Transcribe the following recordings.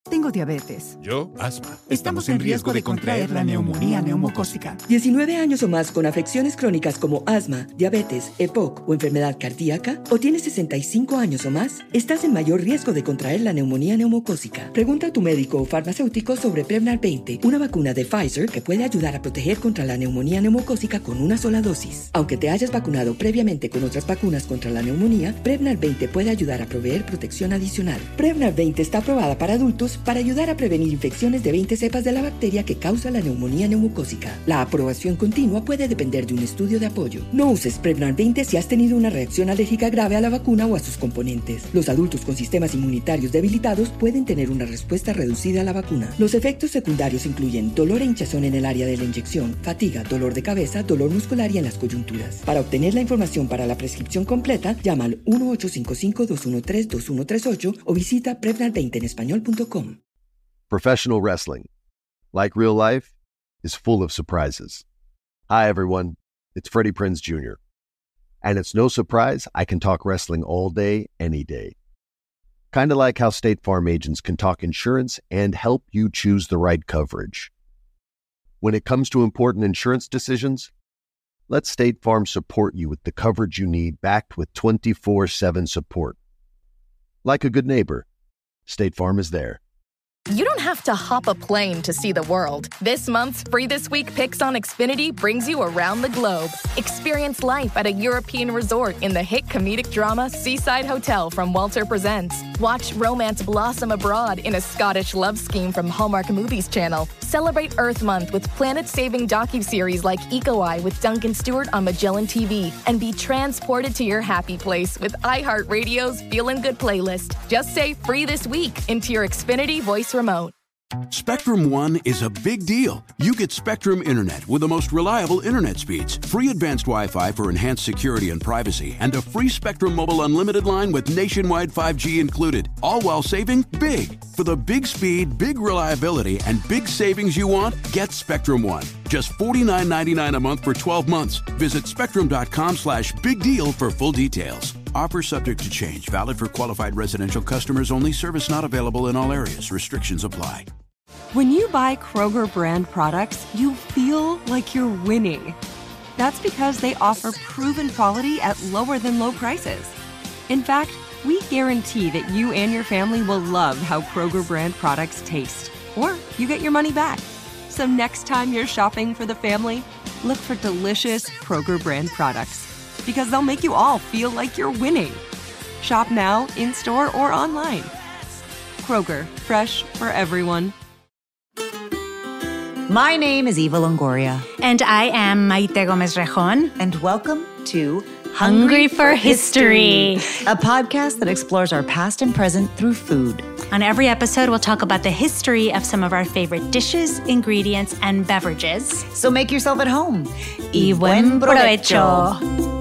Tengo diabetes. Yo, asma. Estamos en riesgo de contraer la neumonía neumocócica. 19 años o más con afecciones crónicas como asma, diabetes, EPOC o enfermedad cardíaca, o tienes 65 años o más, estás en mayor riesgo de contraer la neumonía neumocócica. Pregunta a tu médico o farmacéutico sobre Prevnar 20, una vacuna de Pfizer que puede ayudar a proteger contra la neumonía neumocócica con una sola dosis. Aunque te hayas vacunado previamente con otras vacunas contra la neumonía, Prevnar 20 puede ayudar a proveer protección adicional. Prevnar 20 está aprobada para adultos para ayudar a prevenir infecciones de 20 cepas de la bacteria que causa la neumonía neumocócica. La aprobación continua puede depender de un estudio de apoyo. No uses Prevnar 20 si has tenido una reacción alérgica grave a la vacuna o a sus componentes. Los adultos con sistemas inmunitarios debilitados pueden tener una respuesta reducida a la vacuna. Los efectos secundarios incluyen dolor e hinchazón en el área de la inyección, fatiga, dolor de cabeza, dolor muscular y en las coyunturas. Para obtener la información para la prescripción completa, llama al 1-855-213-2138 o visita Prevnar20enespañol.com. Professional wrestling, like real life, is full of surprises. Hi, everyone. It's Freddie Prinze Jr. And it's no surprise I can talk wrestling all day, any day. Kind of like how State Farm agents can talk insurance and help you choose the right coverage. When it comes to important insurance decisions, let State Farm support you with the coverage you need, backed with 24/7 support. Like a good neighbor, State Farm is there. You don't have to hop a plane to see the world. This month's Free This Week Picks on Xfinity brings you around the globe. Experience life at a European resort in the hit comedic drama Seaside Hotel from Walter Presents. Watch romance blossom abroad in a Scottish love scheme from Hallmark Movies Channel. Celebrate Earth Month with planet-saving docuseries like Eco-Eye with Duncan Stewart on Magellan TV. And be transported to your happy place with iHeartRadio's Feelin' Good playlist. Just say Free This Week into your Xfinity voice remote. Spectrum One is a big deal. You get Spectrum Internet with the most reliable internet speeds, free advanced Wi-Fi for enhanced security and privacy, and a free Spectrum Mobile Unlimited line with nationwide 5G included, all while saving big. For the big speed, big reliability, and big savings you want, get Spectrum One. Just $49.99 a month for 12 months. Visit spectrum.com/big deal for full details. Offer subject to change. Valid for qualified residential customers only. Service not available in all areas. Restrictions apply. When you buy Kroger brand products, you feel like you're winning. That's because they offer proven quality at lower than low prices. In fact, we guarantee that you and your family will love how Kroger brand products taste, or you get your money back. So next time you're shopping for the family, look for delicious Kroger brand products, because they'll make you all feel like you're winning. Shop now, in-store, or online. Kroger, fresh for everyone. My name is Eva Longoria. And I am Maite Gomez Rejon. And welcome to Hungry for History, a podcast that explores our past and present through food. On every episode, we'll talk about the history of some of our favorite dishes, ingredients, and beverages. So make yourself at home. Y buen provecho.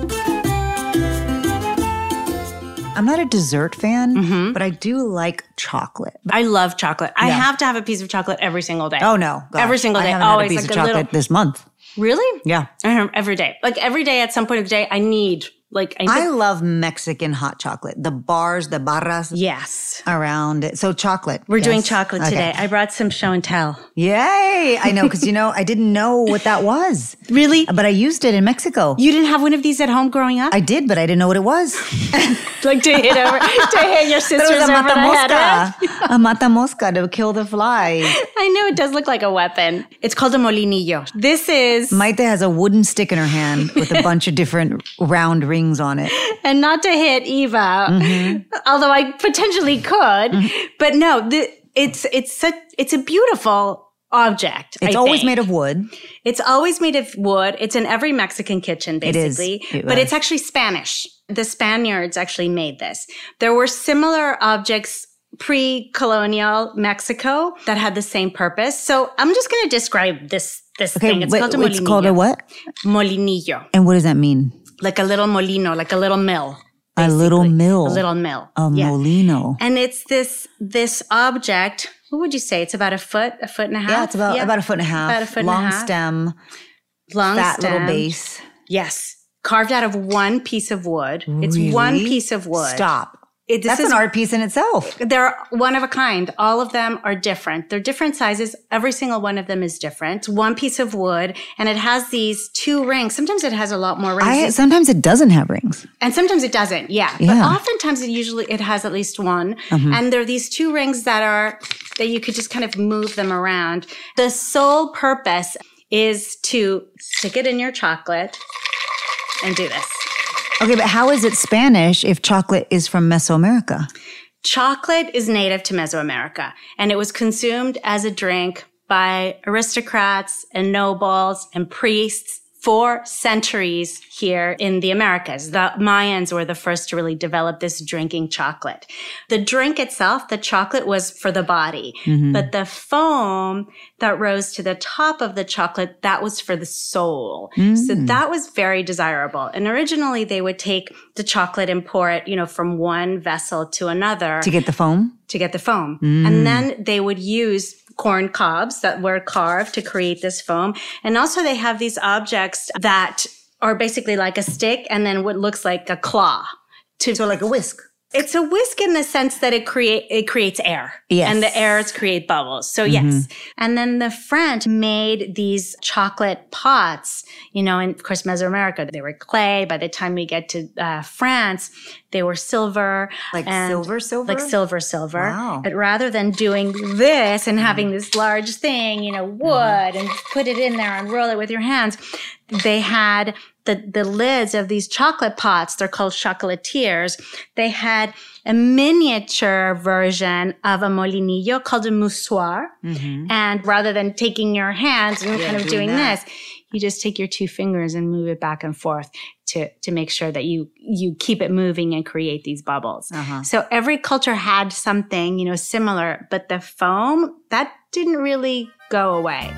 I'm not a dessert fan, but I do like chocolate. I love chocolate. I have to have a piece of chocolate every single day. Oh, no. God. Every single day. I haven't had a piece of chocolate this month. Really? Yeah. Every day. Like every day at some point of the day, I need I love Mexican hot chocolate. The bars, the barras. Yes. Around it. So chocolate. We're doing chocolate today. I brought some show and tell. Yay. I know, because, I didn't know what that was. Really? But I used it in Mexico. You didn't have one of these at home growing up? I did, but I didn't know what it was. Like to hit your sisters over the head with? A mata mosca to kill the flies. I know, it does look like a weapon. It's called a molinillo. This is... Maite has a wooden stick in her hand with a bunch of different round rings on it. And not to hit Eva, although I potentially could, but no, it's a beautiful object. It's always made of wood. It's always made of wood. It's in every Mexican kitchen, basically. But it's actually Spanish. The Spaniards actually made this. There were similar objects pre-colonial Mexico that had the same purpose. So I'm just going to describe this thing. It's called a molinillo. It's called a what? Molinillo. And what does that mean? Like a little molino, like a little mill. Basically. A little mill. A little mill. A molino. And it's this object. What would you say? It's about a foot and a half? Yeah, it's about a foot and a half. About a foot Long and a half. stem. Long fat stem. little base. Yes. Carved out of one piece of wood. It's Really? one piece of wood. Stop. That's an art piece in itself. They're one of a kind. All of them are different. They're different sizes. Every single one of them is different. One piece of wood, and it has these 2 rings. Sometimes it has a lot more rings. Sometimes it doesn't have rings. And sometimes it doesn't, yeah. But oftentimes it has at least one. Mm-hmm. And there are these 2 rings that you could just kind of move them around. The sole purpose is to stick it in your chocolate and do this. Okay, but how is it Spanish if chocolate is from Mesoamerica? Chocolate is native to Mesoamerica, and it was consumed as a drink by aristocrats and nobles and priests for centuries here in the Americas. The Mayans were the first to really develop this drinking chocolate. The drink itself, the chocolate, was for the body, but the foam that rose to the top of the chocolate, that was for the soul. So that was very desirable. And originally they would take the chocolate and pour it, from one vessel to another. To get the foam? To get the foam. And then they would use corn cobs that were carved to create this foam. And also they have these objects that are basically like a stick and then what looks like a claw. So like a whisk. It's a whisk in the sense that it creates air. Yes. And the airs create bubbles. So yes. And then the French made these chocolate pots, and of course Mesoamerica, they were clay. By the time we get to France, they were silver. Like silver? Like silver. Wow. But rather than doing this and having this large thing, wood and put it in there and roll it with your hands, they had the lids of these chocolate pots. They're called chocolatiers. They had a miniature version of a molinillo called a moussoir. And rather than taking your hands and kind of doing this, you just take your 2 fingers and move it back and forth to make sure that you keep it moving and create these bubbles. So every culture had something, similar, but the foam, that didn't really go away.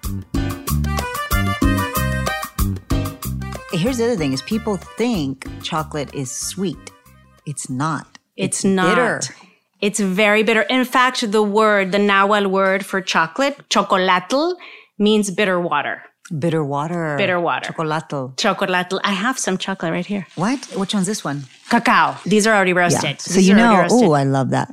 Here's the other thing is people think chocolate is sweet. It's not. It's not. Bitter. It's very bitter. In fact, the Nahuatl word for chocolate, chocolatl, means bitter water. Bitter water. Bitter water. Chocolatl. Chocolatl. I have some chocolate right here. What? Which one's this one? Cacao. These are already roasted. Yeah. So I love that.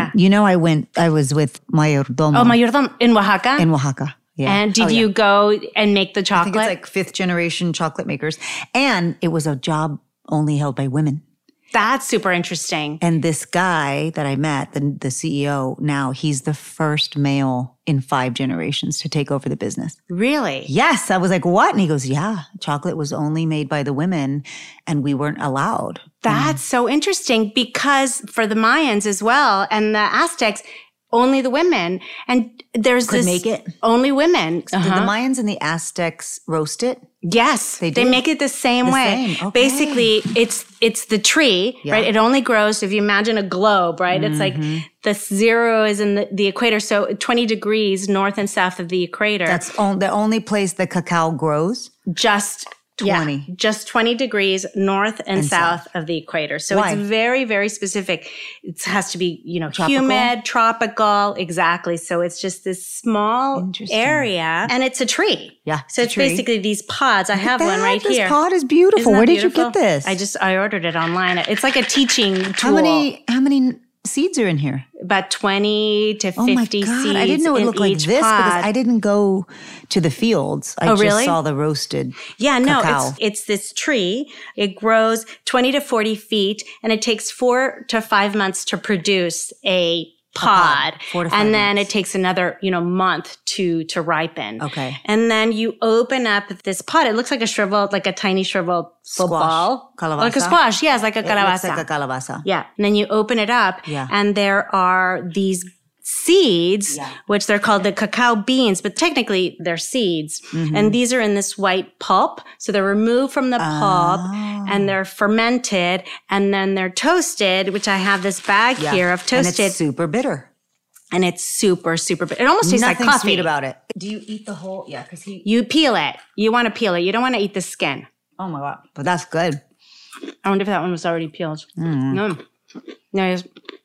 I was with Mayordomo. Oh, Mayordomo in Oaxaca? In Oaxaca. Yeah. And did you go and make the chocolate? I think it's like 5th generation chocolate makers. And it was a job only held by women. That's super interesting. And this guy that I met, the CEO now, he's the first male in 5 generations to take over the business. Really? Yes. I was like, what? And he goes, yeah, chocolate was only made by the women and we weren't allowed. That's so interesting because for the Mayans as well and the Aztecs, only the women. And there's Could make it. Only women. Did the Mayans and the Aztecs roast it? Yes. They make it the same way. Okay. Basically, it's the tree, right? It only grows, if you imagine a globe, right? It's like the 0 is in the equator. So 20 degrees north and south of the equator. That's the only place the cacao grows? Just 20. Yeah, just 20 degrees north and south of the equator. So Why? It's very, very specific. It has to be, humid, tropical. Exactly. So it's just this small area and it's a tree. Yeah. So it's basically these pods. I have one right here. Here. This pod is beautiful. Where did you get this? I ordered it online. It's like a teaching tool. How many seeds are in here? About 20 to 50 seeds. I didn't know it looked like this because I didn't go to the fields. I just saw the roasted cacao. It's this tree. It grows 20 to 40 feet and it takes 4 to 5 months to produce a pod. 4 to 5 and then months. it takes another, month to ripen. Okay. And then you open up this pod. It looks like a tiny shriveled ball. Calabaza. Like a squash. Yes, like a calabaza. It looks like a calabaza. Yeah. And then you open it up and there are these seeds, which they're called the cacao beans, but technically they're seeds. And these are in this white pulp. So they're removed from the pulp and they're fermented and then they're toasted, which I have this bag here of toasted. And it's super bitter. And it's super, super bitter. It almost tastes like coffee. Nothing sweet about it. Do you eat the whole? Yeah, because You peel it. You want to peel it. You don't want to eat the skin. Oh my God. But that's good. I wonder if that one was already peeled. No, it's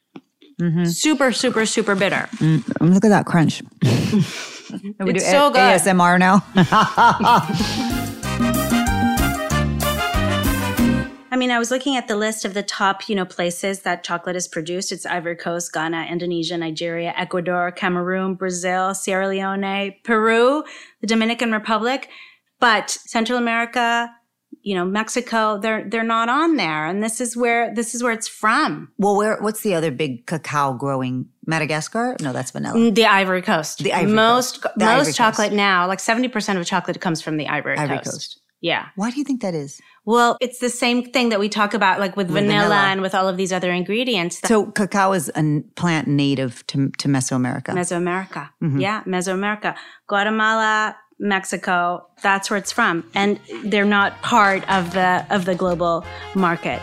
super, super, super bitter. Look at that crunch. It's so good. ASMR now. I was looking at the list of the top, places that chocolate is produced. It's Ivory Coast, Ghana, Indonesia, Nigeria, Ecuador, Cameroon, Brazil, Sierra Leone, Peru, the Dominican Republic. But Central America, Mexico, they're not on there. And this is where it's from. Well, what's the other big cacao growing? Madagascar? No, that's vanilla. The Ivory Coast. The Ivory Coast. Most chocolate now, like 70% of chocolate comes from the Ivory Coast. Yeah. Why do you think that is? Well, it's the same thing that we talk about, like with vanilla and with all of these other ingredients. So cacao is a plant native to Mesoamerica. Mesoamerica. Mm-hmm. Yeah, Mesoamerica. Guatemala, Mexico, that's where it's from. And they're not part of the global market.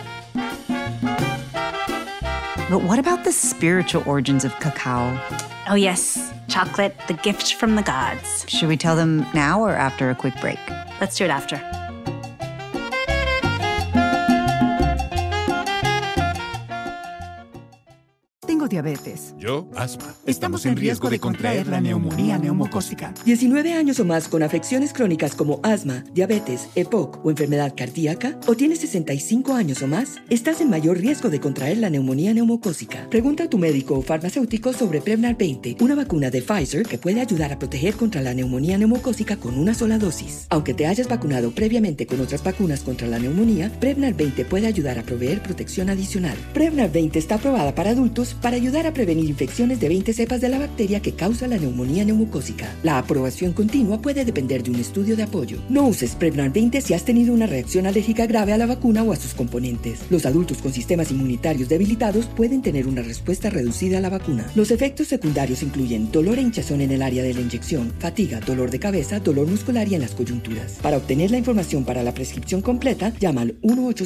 But what about the spiritual origins of cacao? Oh, yes. Chocolate, the gift from the gods. Should we tell them now or after a quick break? Let's do it after. Tengo diabetes. Yo, asma. Estamos en riesgo de contraer la neumonía neumocócica. 19 años o más con afecciones crónicas como asma, diabetes, EPOC o enfermedad cardíaca, o tienes 65 años o más, estás en mayor riesgo de contraer la neumonía neumocócica. Pregunta a tu médico o farmacéutico sobre Prevnar 20, una vacuna de Pfizer que puede ayudar a proteger contra la neumonía neumocócica con una sola dosis. Aunque te hayas vacunado previamente con otras vacunas contra la neumonía, Prevnar 20 puede ayudar a proveer protección adicional. Prevnar 20 está aprobada para adultos para ayudar a prevenir infecciones de 20 cepas de la bacteria que causa la neumonía neumocócica. La aprobación continua puede depender de un estudio de apoyo. No uses Prevnar 20 si has tenido una reacción alérgica grave a la vacuna o a sus componentes. Los adultos con sistemas inmunitarios debilitados pueden tener una respuesta reducida a la vacuna. Los efectos secundarios incluyen dolor e hinchazón en el área de la inyección, fatiga, dolor de cabeza, dolor muscular y en las coyunturas. Para obtener la información para la prescripción completa, llama al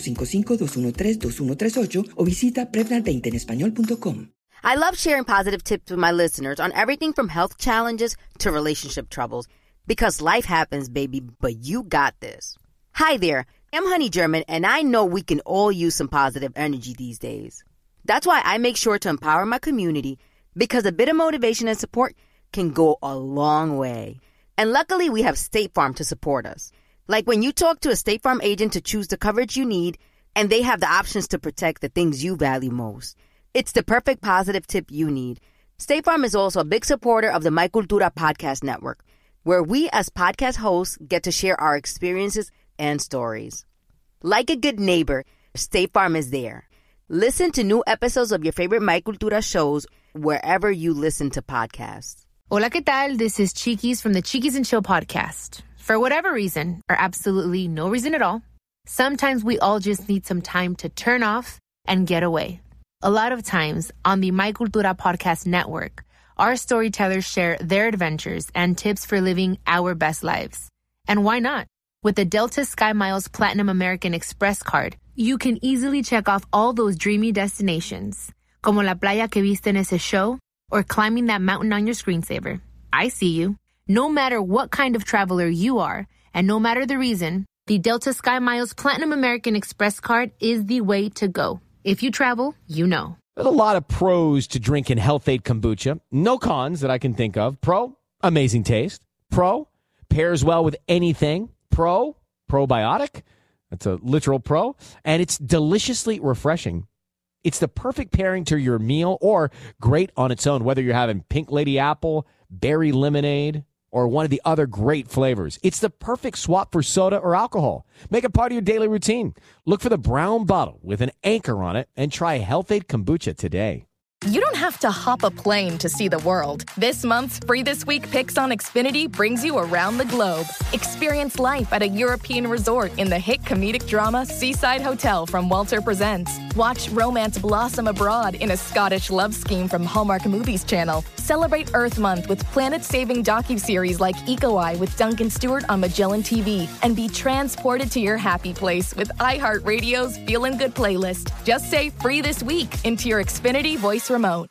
1-855-213-2138 o visita Prevnar20enespañol.com. I love sharing positive tips with my listeners on everything from health challenges to relationship troubles. Because life happens, baby, but you got this. Hi there, I'm Honey German, and I know we can all use some positive energy these days. That's why I make sure to empower my community, because a bit of motivation and support can go a long way. And luckily, we have State Farm to support us. Like when you talk to a State Farm agent to choose the coverage you need, and they have the options to protect the things you value most. It's the perfect positive tip you need. State Farm is also a big supporter of the My Cultura podcast network, where we as podcast hosts get to share our experiences and stories. Like a good neighbor, State Farm is there. Listen to new episodes of your favorite My Cultura shows wherever you listen to podcasts. Hola, ¿qué tal? This is Chiquis from the Chiquis and Chill podcast. For whatever reason, or absolutely no reason at all, sometimes we all just need some time to turn off and get away. A lot of times on the My Cultura podcast network, our storytellers share their adventures and tips for living our best lives. And why not? With the Delta Sky Miles Platinum American Express card, you can easily check off all those dreamy destinations, como la playa que viste en ese show, or climbing that mountain on your screensaver. I see you. No matter what kind of traveler you are, and no matter the reason, the Delta Sky Miles Platinum American Express card is the way to go. If you travel, you know. There's a lot of pros to drinking Health-Ade kombucha. No cons that I can think of. Pro, amazing taste. Pro, pairs well with anything. Pro, probiotic. That's a literal pro. And it's deliciously refreshing. It's the perfect pairing to your meal or great on its own, whether you're having pink lady apple, berry lemonade, or one of the other great flavors. It's the perfect swap for soda or alcohol. Make it part of your daily routine. Look for the brown bottle with an anchor on it and try Health-Ade kombucha today. You don't have to hop a plane to see the world. This month's Free This Week Picks on Xfinity brings you around the globe. Experience life at a European resort in the hit comedic drama Seaside Hotel from Walter Presents. Watch romance blossom abroad in a Scottish love scheme from Hallmark Movies Channel. Celebrate Earth Month with planet-saving docuseries like Eco Eye with Duncan Stewart on Magellan TV. And be transported to your happy place with iHeartRadio's Feelin' Good playlist. Just say Free This Week into your Xfinity voice remote.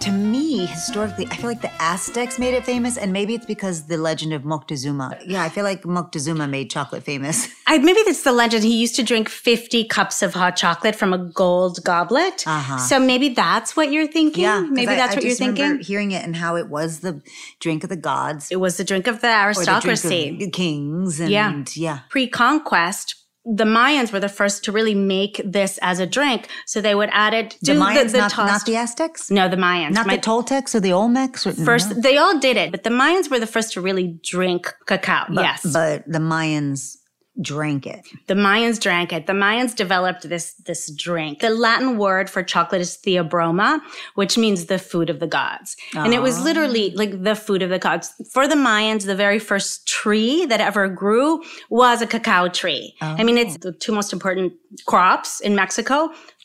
To me, historically, I feel like the Aztecs made it famous, and maybe it's because the legend of Moctezuma. Yeah, I feel like Moctezuma made chocolate famous. Maybe that's the legend. He used to drink 50 cups of hot chocolate from a gold goblet. So maybe that's what you're thinking? Yeah. Maybe that's what you're thinking? I remember hearing it and how it was the drink of the gods. It was the drink of the aristocracy. Or the drink of kings. And, yeah. Pre-conquest, the Mayans were the first to really make this as a drink. So they would add it to the Mayans, the not the Aztecs? No, the Mayans. Not the Toltecs or the Olmecs? First, they all did it, but the Mayans were the first to really drink cacao. Yes. But the Mayans drank it. The Mayans drank it. The Mayans developed this drink. The Latin word for chocolate is theobroma, which means the food of the gods. And it was literally like the food of the gods. For the Mayans, the very first tree that ever grew was a cacao tree. I mean, it's the two most important crops in Mexico.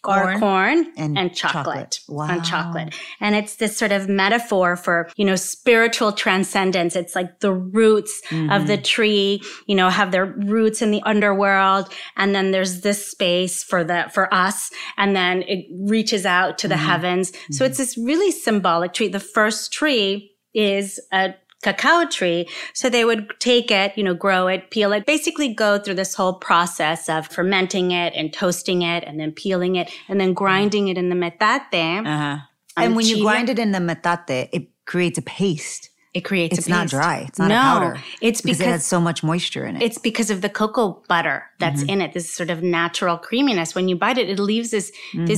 Corn and chocolate. Wow. And chocolate. And it's this sort of metaphor for, spiritual transcendence. It's like the roots of the tree, have their roots in the underworld. And then there's this space for us. And then it reaches out to the heavens. So it's this really symbolic tree. The first tree is a cacao tree. So they would take it, grow it, peel it, basically go through this whole process of fermenting it and toasting it and then peeling it and then grinding it in the metate. And when you grind it in the metate, it creates a paste. It's not dry. It's not a powder. It's because it has so much moisture in it. It's because of the cocoa butter that's in it. This sort of natural creaminess. When you bite it, it leaves this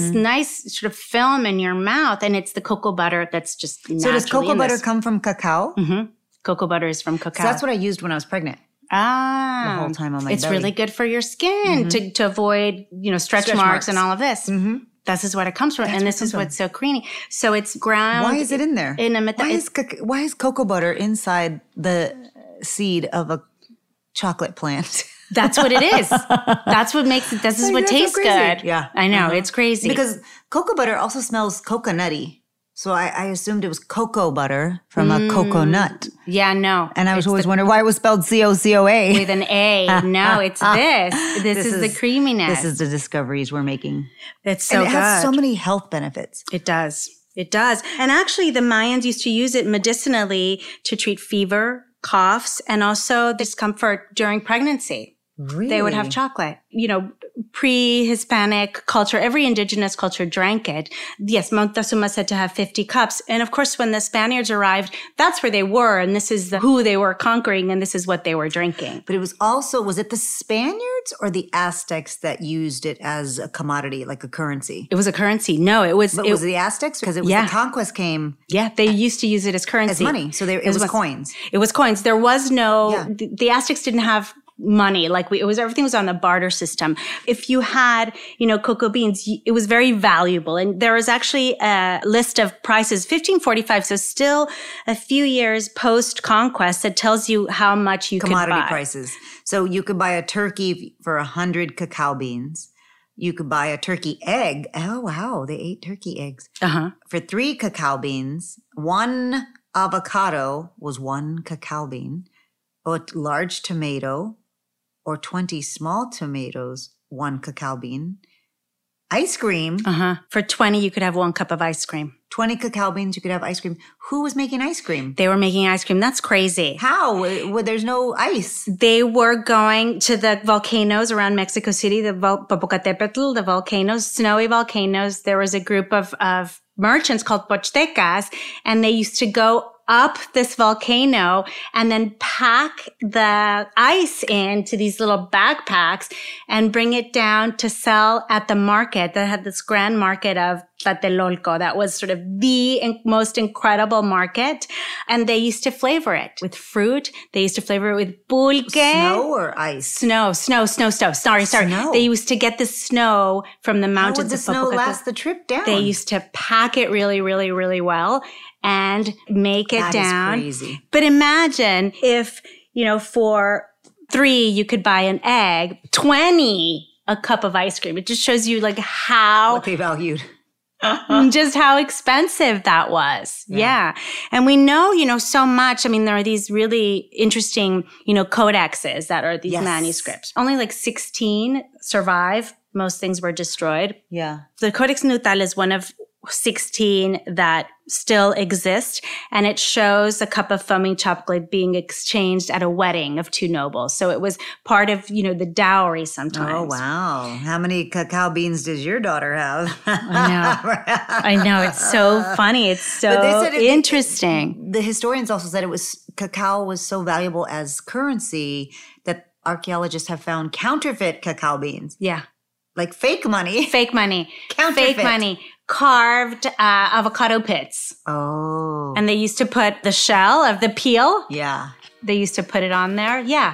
nice sort of film in your mouth, and it's the cocoa butter that's just naturally. So does cocoa butter come from cacao? Cocoa butter is from cacao. So that's what I used when I was pregnant. The whole time on my It's belly. really good for your skin to avoid, stretch marks and all of this. This is what it comes from. And this is what's so creamy. So it's ground. Why is it in there? Why is cocoa butter inside the seed of a chocolate plant? That's what it is. That's what makes it. This is what tastes so good. Yeah. I know. It's crazy. Because cocoa butter also smells coconutty. So I assumed it was cocoa butter from a coconut. Yeah, no. And I was always wondering why it was spelled C-O-C-O-A. With an A. No, it's this. This is the creaminess. This is the discoveries we're making. It's so good. And it has so many health benefits. It does. It does. And actually, the Mayans used to use it medicinally to treat fever, coughs, and also discomfort during pregnancy. Really? They would have chocolate. Pre-Hispanic culture, every indigenous culture drank it. Yes, Moctezuma said to have 50 cups. And of course, when the Spaniards arrived, that's where they were. And this is who they were conquering. And this is what they were drinking. But it was also, was it the Spaniards or the Aztecs that used it as a commodity, like a currency? It was a currency. No, it was. But was it the Aztecs? Because it was the conquest came. Yeah, they used to use it as currency. As money. So it was coins. It was coins. There was no, the Aztecs didn't have money. Everything was on the barter system. If you had, cocoa beans, it was very valuable. And there was actually a list of prices, 1545. So still a few years post conquest that tells you how much you could buy. Commodity prices. So you could buy a turkey for 100 cacao beans. You could buy a turkey egg. Oh, wow. They ate turkey eggs. For 3 cacao beans. 1 avocado was 1 cacao bean. A large tomato, or 20 small tomatoes, 1 cacao bean. Ice cream. For 20, you could have 1 cup of ice cream. 20 cacao beans, you could have ice cream. Who was making ice cream? They were making ice cream. That's crazy. How? There's no ice. They were going to the volcanoes around Mexico City, the Popocatépetl, the volcanoes, snowy volcanoes. There was a group of merchants called Pochtecas, and they used to go up this volcano and then pack the ice into these little backpacks and bring it down to sell at the market. They had this grand market of Tlatelolco. That was sort of the most incredible market. And they used to flavor it with fruit. They used to flavor it with pulque. Snow or ice? Snow. Sorry. Snow. They used to get the snow from the mountains. How would the snow last the trip down? They used to pack it really, really, really well and make it down. That is crazy. But imagine if, for 3, you could buy an egg, 20, a cup of ice cream. It just shows you how what they valued. Just how expensive that was. Yeah. And we know, so much. I mean, there are these really interesting, codexes that are these manuscripts. Only 16 survive. Most things were destroyed. Yeah. The Codex Nuttall is one of 16 that still exist, and it shows a cup of foaming chocolate being exchanged at a wedding of two nobles. So it was part of, the dowry sometimes. Oh, wow. How many cacao beans does your daughter have? I know. It's so funny. It's so interesting. The historians also said cacao was so valuable as currency that archaeologists have found counterfeit cacao beans. Yeah. Like fake money. Fake money. Counterfeit. Fake money. Carved avocado pits. Oh. And they used to put the shell of the peel. Yeah. They used to put it on there. Yeah.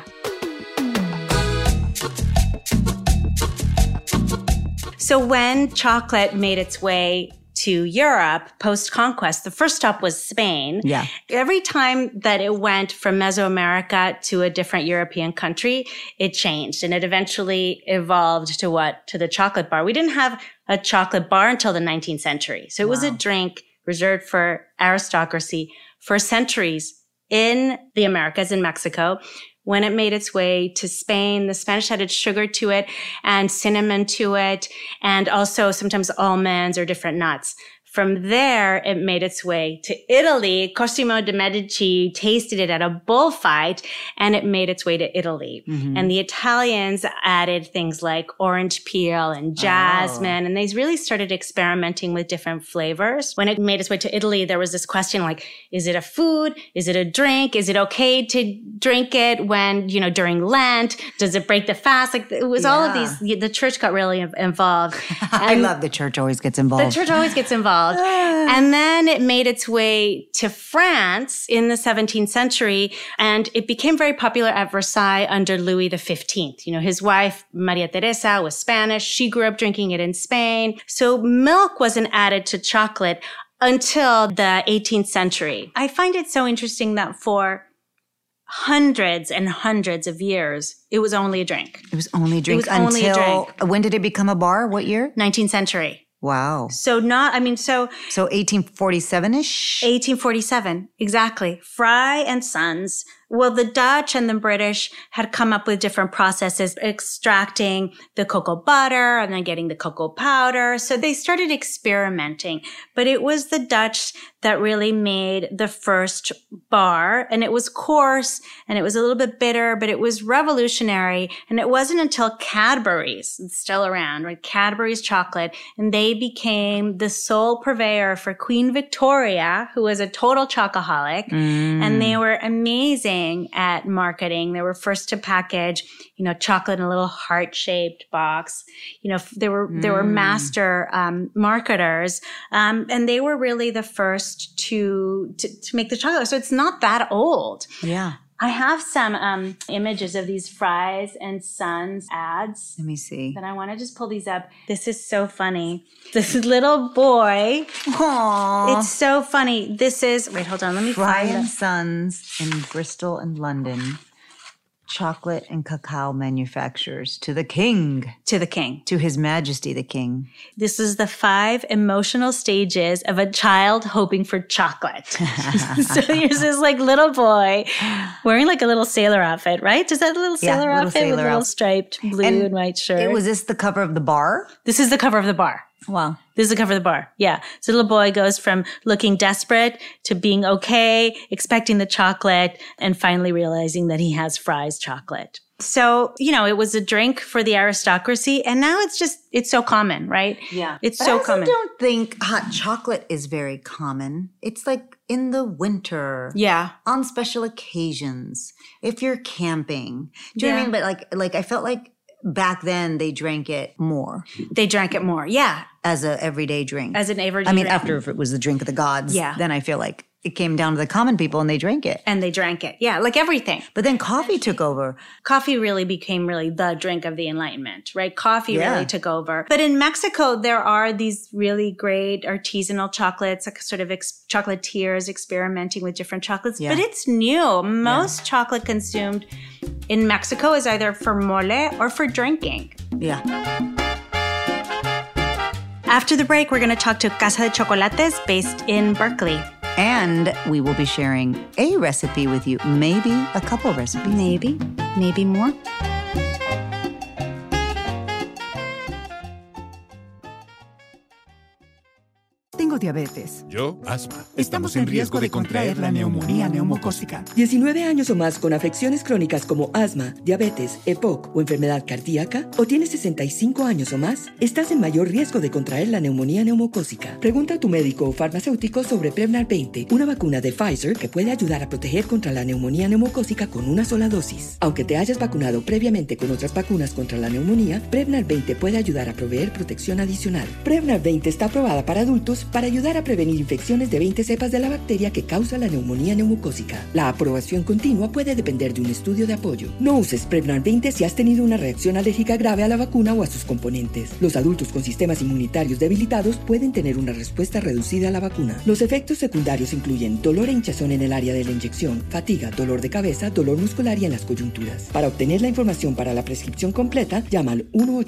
So when chocolate made its way to Europe post-conquest, the first stop was Spain. Yeah. Every time that it went from Mesoamerica to a different European country, it changed, and it eventually evolved to the chocolate bar. We didn't have a chocolate bar until the 19th century. So it was a drink reserved for aristocracy for centuries in the Americas, in Mexico. When it made its way to Spain, the Spanish added sugar to it and cinnamon to it, and also sometimes almonds or different nuts. From there, it made its way to Italy. Cosimo de' Medici tasted it at a bullfight, and it made its way to Italy. Mm-hmm. And the Italians added things like orange peel and jasmine, and they really started experimenting with different flavors. When it made its way to Italy, there was this question like, is it a food? Is it a drink? Is it okay to drink it when, during Lent? Does it break the fast? Like, it was all of these. The church got really involved. I love the church always gets involved. The church always gets involved. And then it made its way to France in the 17th century, and it became very popular at Versailles under Louis XV. His wife, Maria Teresa, was Spanish. She grew up drinking it in Spain. So milk wasn't added to chocolate until the 18th century. I find it so interesting that for hundreds and hundreds of years, it was only a drink. It was only a drink when did it become a bar? What year? 19th century. Wow. So 1847-ish? 1847, exactly. Fry and Sons. Well, the Dutch and the British had come up with different processes, extracting the cocoa butter and then getting the cocoa powder. So they started experimenting. But it was the Dutch that really made the first bar. And it was coarse and it was a little bit bitter, but it was revolutionary. And it wasn't until Cadbury's, it's still around, right? Cadbury's chocolate. And they became the sole purveyor for Queen Victoria, who was a total chocoholic. And they were amazing at marketing. They were first to package, chocolate in a little heart-shaped box. They were master marketers, and they were really the first to make the chocolate. So it's not that old. Yeah. I have some images of these Fries and Sons ads. Let me see. But I want to just pull these up. This is so funny. This little boy. Aww. It's so funny. This is, wait, hold on. Let me Fry find and it. Sons in Bristol and London. Chocolate and cacao manufacturers to the king. To the king. To His Majesty the King. This is the 5 emotional stages of a child hoping for chocolate. So here's this little boy wearing a little sailor outfit, right? Is that a little sailor outfit with a little striped blue and white shirt? Was this the cover of the bar? This is the cover of the bar. Wow. This is the cover of the bar. Yeah. So the little boy goes from looking desperate to being okay, expecting the chocolate, and finally realizing that he has Fry's chocolate. So, it was a drink for the aristocracy, and now it's so common, right? Yeah. It's so common. I don't think hot chocolate is very common. It's in the winter. Yeah. On special occasions. If you're camping. Do you know what I mean? But I felt like back then they drank it more. They drank it more, yeah. As an everyday drink. As an everyday drink. After if it was the drink of the gods, then I feel like it came down to the common people and they drank it. And they drank it, yeah, like everything. But then coffee took over. Coffee really became the drink of the Enlightenment, right? Coffee really took over. But in Mexico, there are these really great artisanal chocolates, sort of chocolatiers experimenting with different chocolates. Yeah. But it's new. Most chocolate consumed in Mexico is either for mole or for drinking. Yeah. After the break, we're going to talk to Casa de Chocolates based in Berkeley. And we will be sharing a recipe with you. Maybe a couple recipes. Maybe more. Tengo diabetes. Yo, asma. Estamos en riesgo de contraer la neumonía neumocócica. 19 años o más con afecciones crónicas como asma, diabetes, EPOC o enfermedad cardíaca, o tienes 65 años o más, estás en mayor riesgo de contraer la neumonía neumocócica. Pregunta a tu médico o farmacéutico sobre Prevnar 20, una vacuna de Pfizer que puede ayudar a proteger contra la neumonía neumocócica con una sola dosis. Aunque te hayas vacunado previamente con otras vacunas contra la neumonía, Prevnar 20 puede ayudar a proveer protección adicional. Prevnar 20 está aprobada para adultos para ayudar a prevenir infecciones de 20 cepas de la bacteria que causa la neumonía neumocócica. La aprobación continua puede depender de un estudio de apoyo. No uses Prevnar 20 si has tenido una reacción alérgica grave a la vacuna o a sus componentes. Los adultos con sistemas inmunitarios debilitados pueden tener una respuesta reducida a la vacuna. Los efectos secundarios incluyen dolor e hinchazón en el área de la inyección, fatiga, dolor de cabeza, dolor muscular y en las coyunturas. Para obtener la información para la prescripción completa, llama al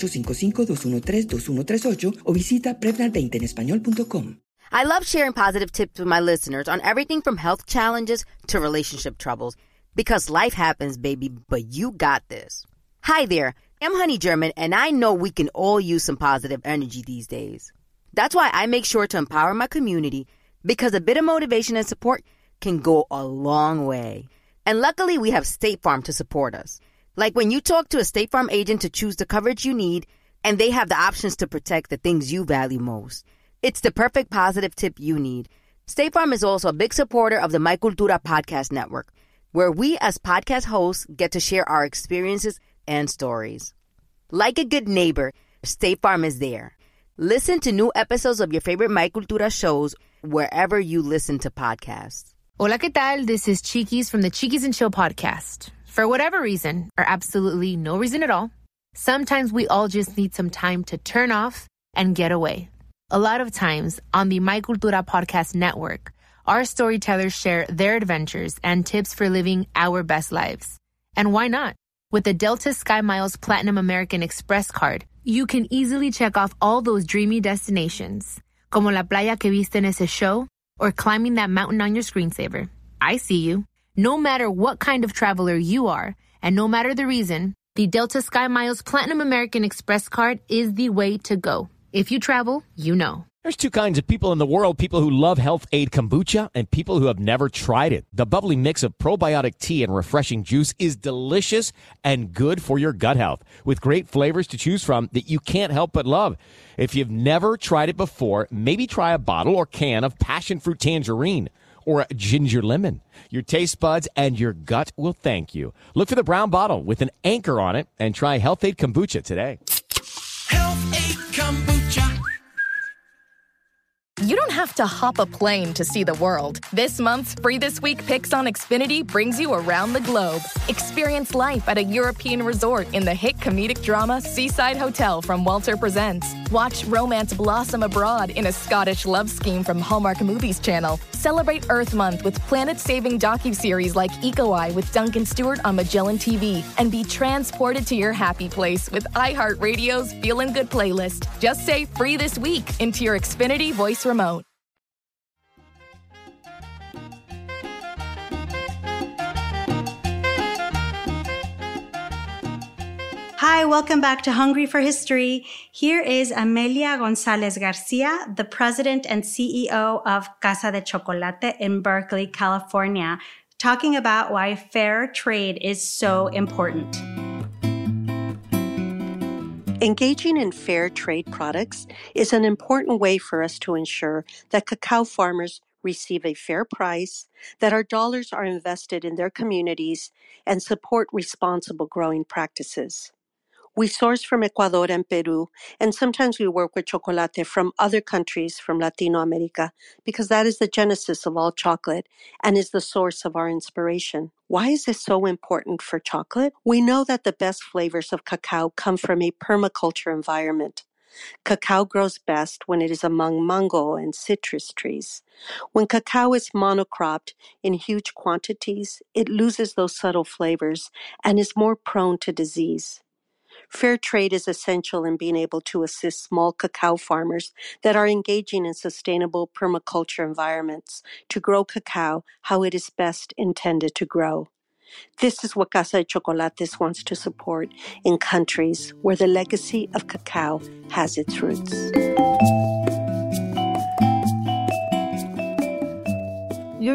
1-855-213-2138 o visita Prevnar20enespañol.com. I love sharing positive tips with my listeners on everything from health challenges to relationship troubles. Because life happens, baby, but you got this. Hi there, I'm Honey German, and I know we can all use some positive energy these days. That's why I make sure to empower my community, because a bit of motivation and support can go a long way. And luckily, we have State Farm to support us. Like when you talk to a State Farm agent to choose the coverage you need, and they have the options to protect the things you value most. It's the perfect positive tip you need. State Farm is also a big supporter of the My Cultura podcast network, where we as podcast hosts get to share our experiences and stories. Like a good neighbor, State Farm is there. Listen to new episodes of your favorite My Cultura shows wherever you listen to podcasts. Hola, ¿qué tal? This is Chiquis from the Chiquis and Chill podcast. For whatever reason, or absolutely no reason at all, sometimes we all just need some time to turn off and get away. A lot of times on the My Cultura podcast network, our storytellers share their adventures and tips for living our best lives. And why not? With the Delta Sky Miles Platinum American Express card, you can easily check off all those dreamy destinations, como la playa que viste en ese show, or climbing that mountain on your screensaver. I see you. No matter what kind of traveler you are, and no matter the reason, the Delta Sky Miles Platinum American Express card is the way to go. If you travel, you know. There's two kinds of people in the world, people who love Health Aid Kombucha and people who have never tried it. The bubbly mix of probiotic tea and refreshing juice is delicious and good for your gut health, with great flavors to choose from that you can't help but love. If you've never tried it before, maybe try a bottle or can of passion fruit tangerine or a ginger lemon. Your taste buds and your gut will thank you. Look for the brown bottle with an anchor on it and try Health Aid Kombucha today. Health Aid Kombucha. You don't have to hop a plane to see the world. This month's Free This Week Picks on Xfinity brings you around the globe. Experience life at a European resort in the hit comedic drama Seaside Hotel from Walter Presents. Watch romance blossom abroad in a Scottish love scheme from Hallmark Movies Channel. Celebrate Earth Month with planet-saving docuseries like Eco Eye with Duncan Stewart on Magellan TV. And be transported to your happy place with iHeartRadio's Feelin' Good playlist. Just say Free This Week into your Xfinity voice remote. Hi, welcome back to Hungry for History. Here is Amelia Gonzalez Garcia, the president and CEO of Casa de Chocolate in Berkeley, California, talking about why fair trade is so important. Engaging in fair trade products is an important way for us to ensure that cacao farmers receive a fair price, that our dollars are invested in their communities, and support responsible growing practices. We source from Ecuador and Peru, and sometimes we work with chocolate from other countries from Latino America because that is the genesis of all chocolate and is the source of our inspiration. Why is this so important for chocolate? We know that the best flavors of cacao come from a permaculture environment. Cacao grows best when it is among mango and citrus trees. When cacao is monocropped in huge quantities, it loses those subtle flavors and is more prone to disease. Fair trade is essential in being able to assist small cacao farmers that are engaging in sustainable permaculture environments to grow cacao how it is best intended to grow. This is what Casa de Chocolates wants to support in countries where the legacy of cacao has its roots.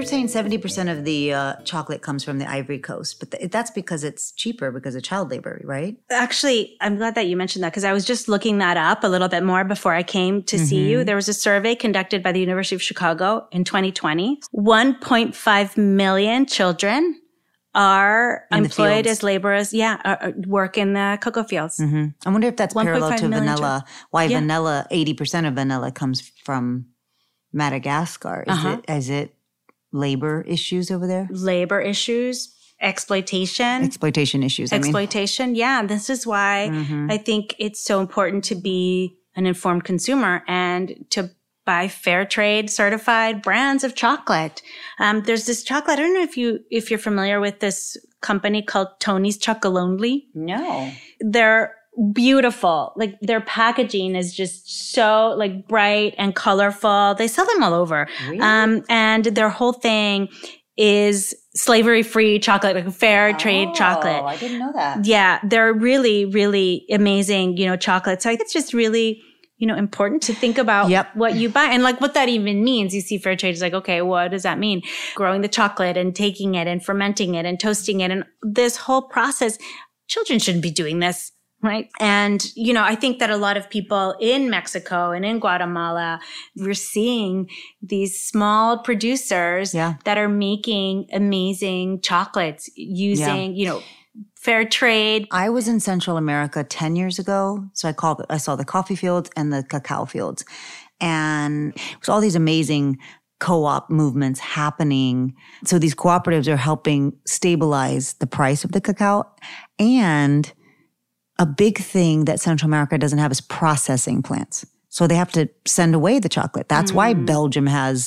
were saying 70% of the chocolate comes from the Ivory Coast, but that's because it's cheaper because of child labor, right? Actually, I'm glad that you mentioned that because I was just looking that up a little bit more before I came to see you. There was a survey conducted by the University of Chicago in 2020. 1.5 million children are employed as laborers, work in the cocoa fields. I wonder if that's parallel to vanilla. Why vanilla, 80% of vanilla comes from Madagascar. Is it labor issues over there? Labor issues, exploitation issues. Exploitation, yeah. This is why I think it's so important to be an informed consumer and to buy fair trade certified brands of chocolate. There's this chocolate. I don't know if you're familiar with this company called Tony's Chocolonely. No. They're beautiful. Like their packaging is just so like bright and colorful. They sell them all over. Really? And their whole thing is slavery-free chocolate, like fair trade chocolate. Oh, I didn't know that. Yeah, they're really, really amazing, chocolate. So I think it's just really, important to think about what you buy and like what that even means. You see fair trade is like, okay, what does that mean? Growing the chocolate and taking it and fermenting it and toasting it and this whole process. Children shouldn't be doing this. Right. And, I think that a lot of people in Mexico and in Guatemala, we're seeing these small producers that are making amazing chocolates using, fair trade. I was in Central America 10 years ago. So I saw the coffee fields and the cacao fields. And it was all these amazing co-op movements happening. So these cooperatives are helping stabilize the price of the cacao. And a big thing that Central America doesn't have is processing plants. So they have to send away the chocolate. That's why Belgium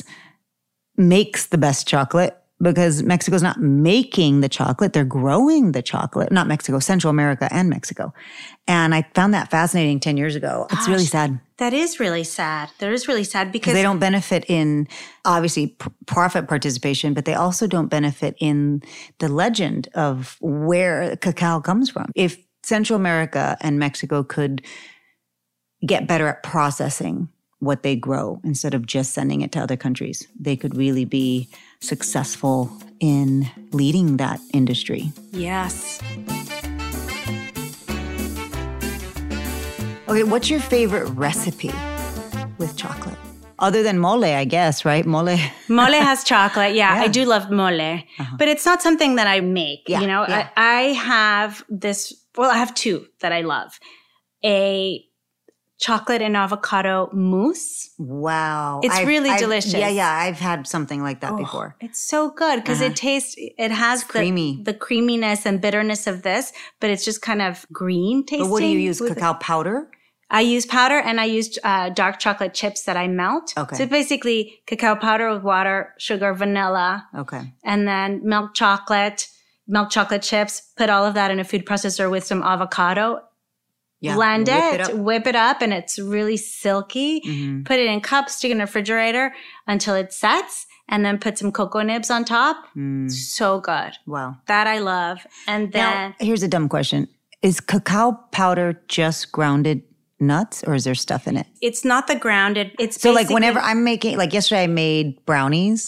makes the best chocolate, because Mexico's not making the chocolate. They're growing the chocolate. Not Mexico, Central America and Mexico. And I found that fascinating 10 years ago. It's really sad. That is really sad. That is really sad because they don't benefit in, obviously, profit participation, but they also don't benefit in the legend of where cacao comes from. If Central America and Mexico could get better at processing what they grow instead of just sending it to other countries, they could really be successful in leading that industry. Yes. Okay, what's your favorite recipe with chocolate? Other than mole, I guess, right? Mole. Mole has chocolate. Yeah, I do love mole. But it's not something that I make. I have this, I have two that I love. A chocolate and avocado mousse. Wow. It's really delicious. Yeah. I've had something like that before. It's so good because it has the creaminess and bitterness of this, but it's just kind of green tasting. But what do you use? Cacao powder? I use powder and I use dark chocolate chips that I melt. Okay. So basically cacao powder with water, sugar, vanilla. Okay. And then milk chocolate chips, put all of that in a food processor with some avocado. Yeah. Blend whip it up, and it's really silky. Put it in cups, stick it in the refrigerator until it sets, and then put some cocoa nibs on top. So good. Wow. That I love. And then now, here's a dumb question. Is cacao powder just grounded nuts or is there stuff in it? It's not the grounded. It's so like whenever I'm making, like yesterday I made brownies.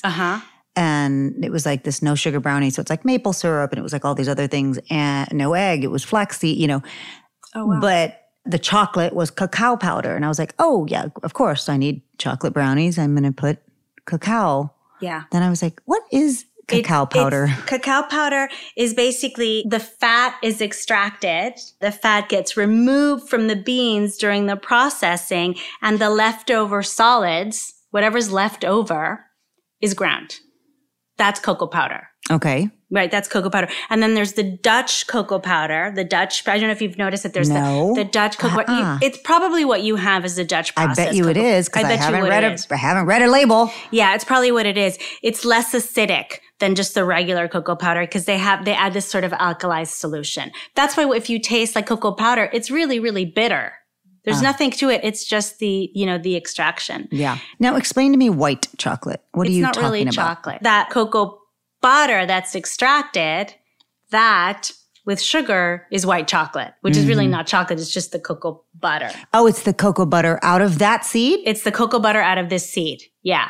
And it was like this no sugar brownie. So it's like maple syrup and it was like all these other things and no egg. It was flaxseed, Oh, wow. But the chocolate was cacao powder. And I was like, oh yeah, of course I need chocolate brownies. I'm going to put cacao. Yeah. Then I was like, what is cacao powder? Cacao powder is basically the fat is extracted. The fat gets removed from the beans during the processing and the leftover solids, whatever's left over, is ground. That's cocoa powder. Okay. Right, that's cocoa powder. And then there's the Dutch cocoa powder. I don't know if you've noticed that there's the Dutch cocoa powder. It's probably what you have is the Dutch process. I bet you it is because I haven't read a label. Yeah, it's probably what it is. It's less acidic than just the regular cocoa powder because they add this sort of alkalized solution. That's why if you taste like cocoa powder, it's really, really bitter. There's nothing to it. It's just the extraction. Yeah. Now explain to me white chocolate. What are you talking about? It's not really chocolate. That cocoa butter that's extracted, that with sugar is white chocolate, which is really not chocolate. It's just the cocoa butter. Oh, it's the cocoa butter out of that seed? It's the cocoa butter out of this seed. Yeah.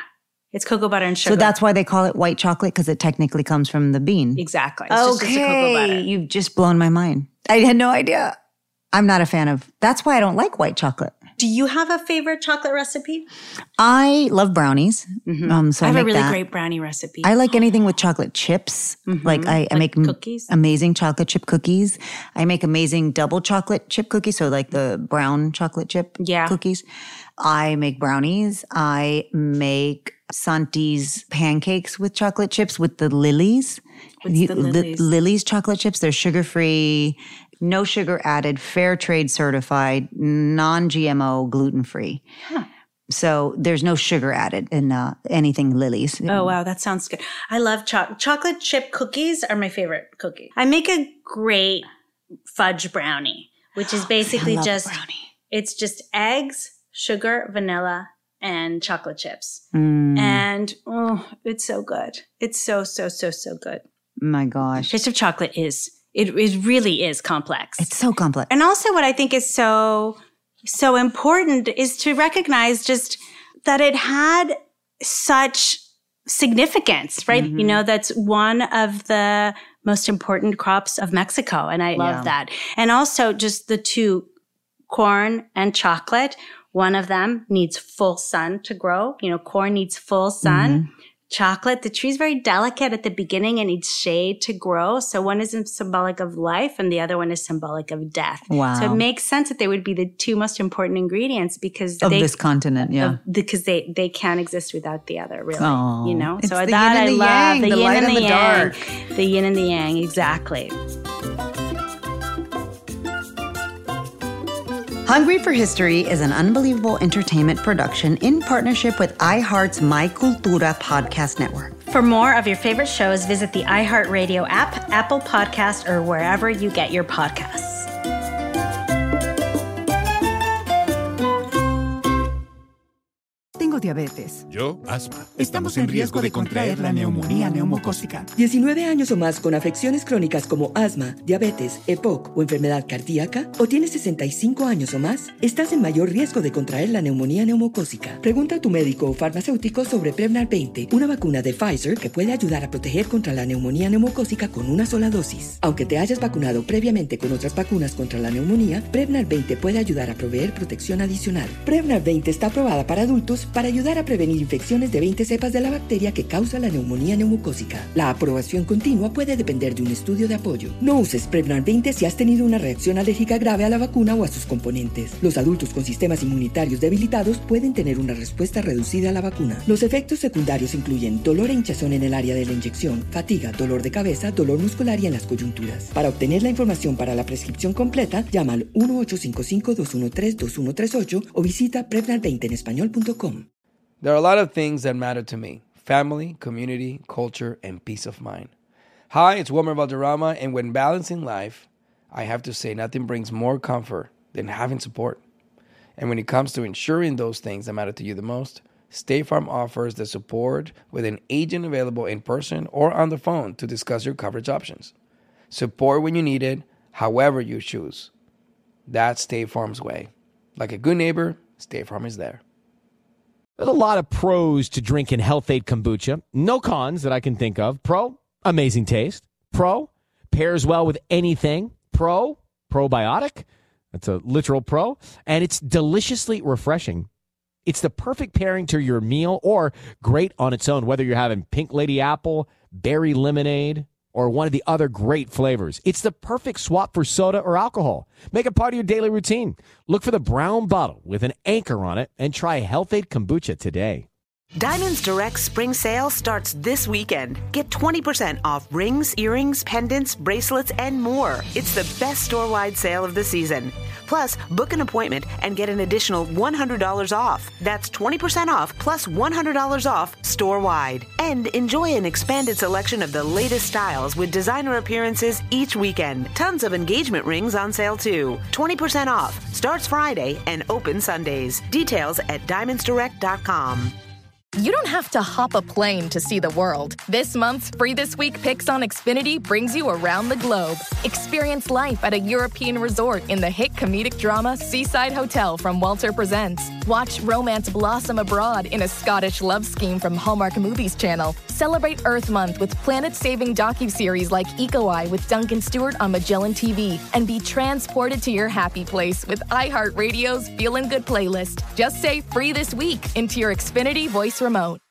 It's cocoa butter and sugar. So that's why they call it white chocolate, because it technically comes from the bean. Exactly. It's just a cocoa butter. You've just blown my mind. I had no idea. I'm not a fan of. That's why I don't like white chocolate. Do you have a favorite chocolate recipe? I love brownies. Mm-hmm. So I have a really great brownie recipe. I like anything with chocolate chips. Mm-hmm. Like I make cookies. Amazing chocolate chip cookies. I make amazing double chocolate chip cookies. So like the brown chocolate chip cookies. I make brownies. I make Santi's pancakes with chocolate chips with the Lily's. What's the Lily's? Lily's chocolate chips. They're sugar-free, no sugar added, fair trade certified, non-GMO, gluten-free. Huh. So there's no sugar added in anything Lily's. Oh, wow. That sounds good. I love chocolate chip cookies are my favorite cookie. I make a great fudge brownie, which is basically it's just eggs, sugar, vanilla, and chocolate chips. And it's so good. It's so good. My gosh. Taste of chocolate it really is complex. It's so complex. And also what I think is so important is to recognize just that it had such significance, right? Mm-hmm. You know, that's one of the most important crops of Mexico. And I love that. And also just the two, corn and chocolate. One of them needs full sun to grow. You know, corn needs full sun. Mm-hmm. Chocolate, the tree's very delicate at the beginning and needs shade to grow. So one is symbolic of life and the other one is symbolic of death. Wow. So it makes sense that they would be the two most important ingredients because of this continent, because they can't exist without the other, really. Aww. You know? It's so the that yin and I the love. yang, The the yin light and and the the yang. dark. The yin and the yang, exactly. Hungry for History is an unbelievable entertainment production in partnership with iHeart's My Cultura podcast network. For more of your favorite shows, visit the iHeartRadio app, Apple Podcast, or wherever you get your podcasts. Tengo diabetes. Yo, asma. Estamos en riesgo de contraer la neumonía neumocócica. 19 años o más con afecciones crónicas como asma, diabetes, EPOC o enfermedad cardíaca, o tienes 65 años o más, estás en mayor riesgo de contraer la neumonía neumocócica. Pregunta a tu médico o farmacéutico sobre Prevnar 20, una vacuna de Pfizer que puede ayudar a proteger contra la neumonía neumocócica con una sola dosis. Aunque te hayas vacunado previamente con otras vacunas contra la neumonía, Prevnar 20 puede ayudar a proveer protección adicional. Prevnar 20 está aprobada para adultos para ayudar a prevenir infecciones de 20 cepas de la bacteria que causa la neumonía neumocócica. La aprobación continua puede depender de un estudio de apoyo. No uses Prevnar 20 si has tenido una reacción alérgica grave a la vacuna o a sus componentes. Los adultos con sistemas inmunitarios debilitados pueden tener una respuesta reducida a la vacuna. Los efectos secundarios incluyen dolor e hinchazón en el área de la inyección, fatiga, dolor de cabeza, dolor muscular y en las coyunturas. Para obtener la información para la prescripción completa, llama al 1-855-213-2138 o visita Prevnar20enespañol.com. There are a lot of things that matter to me: family, community, culture, and peace of mind. Hi, it's Wilmer Valderrama, and when balancing life, I have to say nothing brings more comfort than having support. And when it comes to ensuring those things that matter to you the most, State Farm offers the support with an agent available in person or on the phone to discuss your coverage options. Support when you need it, however you choose. That's State Farm's way. Like a good neighbor, State Farm is there. There's a lot of pros to drinking Health-Ade Kombucha. No cons that I can think of. Pro, amazing taste. Pro, pairs well with anything. Pro, probiotic. That's a literal pro. And it's deliciously refreshing. It's the perfect pairing to your meal or great on its own, whether you're having Pink Lady Apple, Berry Lemonade, or one of the other great flavors. It's the perfect swap for soda or alcohol. Make it part of your daily routine. Look for the brown bottle with an anchor on it and try Health-Ade Kombucha today. Diamonds Direct Spring Sale starts this weekend. Get 20% off rings, earrings, pendants, bracelets, and more. It's the best store-wide sale of the season. Plus, book an appointment and get an additional $100 off. That's 20% off plus $100 off store-wide. And enjoy an expanded selection of the latest styles with designer appearances each weekend. Tons of engagement rings on sale too. 20% off. Starts Friday and open Sundays. Details at diamondsdirect.com. You don't have to hop a plane to see the world. This month's Free This Week Picks on Xfinity brings you around the globe. Experience life at a European resort in the hit comedic drama Seaside Hotel from Walter Presents. Watch romance blossom abroad in a Scottish love scheme from Hallmark Movies Channel. Celebrate Earth Month with planet-saving docuseries like Eco Eye with Duncan Stewart on Magellan TV. And be transported to your happy place with iHeartRadio's Feelin' Good playlist. Just say free this week into your Xfinity voice remote.